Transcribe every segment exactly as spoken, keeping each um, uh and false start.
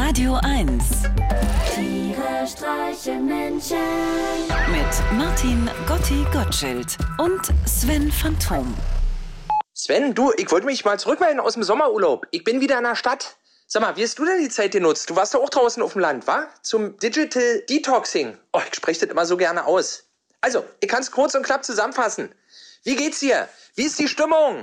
Radio eins. Tiere streichen Menschen. Mit Martin Gotti Gottschild und Sven Phantom. Sven, du, ich wollte mich mal zurückmelden aus dem Sommerurlaub. Ich bin wieder in der Stadt. Sag mal, wie hast du denn die Zeit genutzt? Du warst doch auch draußen auf dem Land, wa? Zum Digital Detoxing. Oh, ich spreche das immer so gerne aus. Also, ich kann es kurz und knapp zusammenfassen. Wie geht's dir? Wie ist die Stimmung?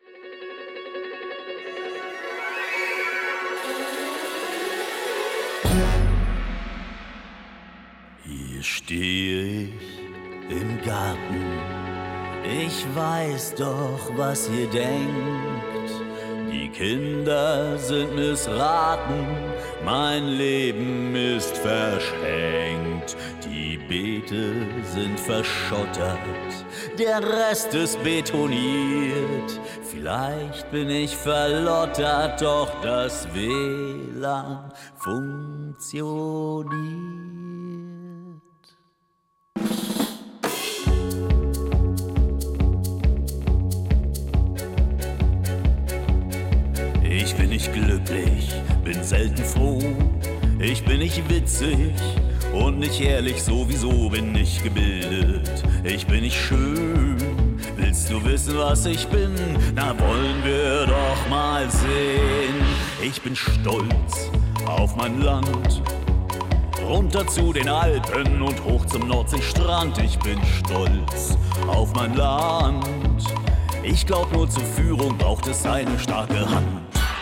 Hier stehe ich im Garten. Ich weiß doch, was ihr denkt. Die Kinder sind missraten, mein Leben ist verschenkt. Die Beete sind verschottert, der Rest ist betoniert. Vielleicht bin ich verlottert, doch das W L A N funktioniert. Ich bin nicht glücklich, bin selten froh. Ich bin nicht witzig und nicht ehrlich, sowieso bin ich gebildet. Ich bin nicht schön, willst du wissen, was ich bin? Na, wollen wir doch mal sehen. Ich bin stolz auf mein Land, runter zu den Alpen und hoch zum Nordseestrand. Ich bin stolz auf mein Land. Ich glaub, nur zur Führung braucht es eine starke Hand.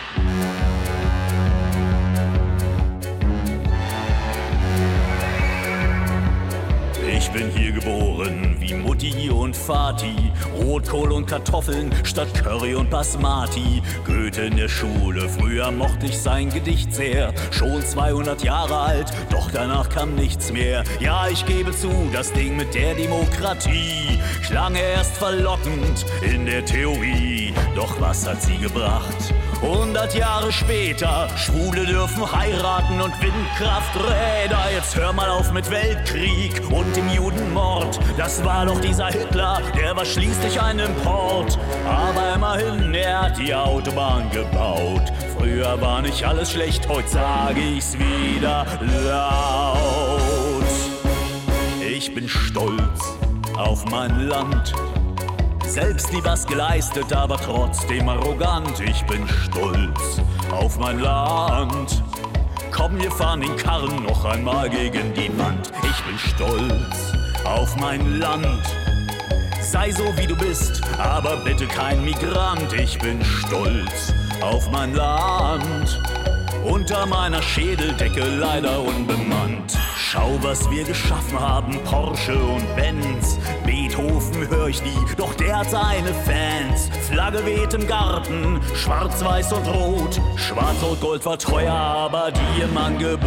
Ich bin hier geboren wie Mutti und Vati, Rotkohl und Kartoffeln statt Curry und Basmati. Goethe in der Schule, früher mochte ich sein Gedicht sehr. Schon zweihundert Jahre alt, doch danach kam nichts mehr. Ja, ich gebe zu, das Ding mit der Demokratie klang erst verlockend in der Theorie. Doch was hat sie gebracht? Hundert Jahre später, Schwule dürfen heiraten und Windkrafträder. Jetzt hör mal auf mit Weltkrieg und dem Judenmord. Das war doch dieser Hitler, der war schließlich ein Import. Aber immerhin, er hat die Autobahn gebaut. Früher war nicht alles schlecht, heute sag ich's wieder laut. Ich bin stolz auf mein Land, selbst nie was geleistet, aber trotzdem arrogant. Ich bin stolz auf mein Land. Komm, wir fahren den Karren noch einmal gegen die Wand. Ich bin stolz auf mein Land. Sei so wie du bist, aber bitte kein Migrant. Ich bin stolz auf mein Land. Unter meiner Schädeldecke leider unbemannt. Schau, was wir geschaffen haben, Porsche und Benz. Beethoven hör ich nie, doch der hat seine Fans. Flagge weht im Garten, schwarz, weiß und rot. Schwarz und Gold war teuer, aber die im Angebot.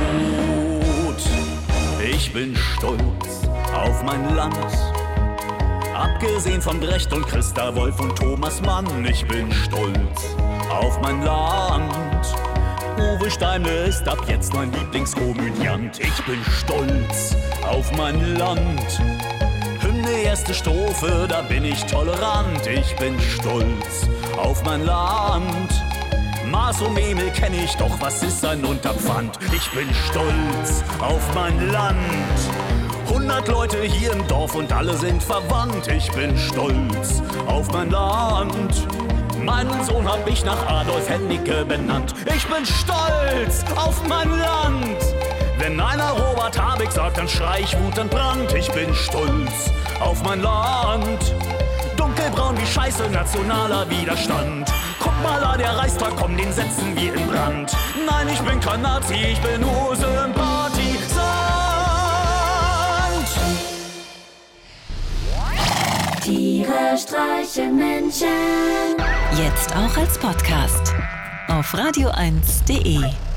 Ich bin stolz auf mein Land. Abgesehen von Brecht und Christa Wolf und Thomas Mann. Ich bin stolz auf mein Land. Uwe Steimle ist ab jetzt mein Lieblingskomödiant. Ich bin stolz auf mein Land. Hymne, erste Strophe, da bin ich tolerant. Ich bin stolz auf mein Land. Maß und Memel kenn ich, doch was ist ein Unterpfand? Ich bin stolz auf mein Land. Hundert Leute hier im Dorf und alle sind verwandt. Ich bin stolz auf mein Land. Meinen Sohn hab ich nach Adolf Hennicke benannt. Ich bin stolz auf mein Land. Wenn einer Robert Habeck sagt, dann schrei ich Wut und Brand. Ich bin stolz auf mein Land. Dunkelbraun wie Scheiße, nationaler Widerstand. Guck mal an, der Reichstag, komm, den setzen wir in Brand. Nein, ich bin kein Nazi, ich bin nur Sympathisant. Tiere streichen Menschen. Jetzt auch als Podcast auf radio eins punkt de.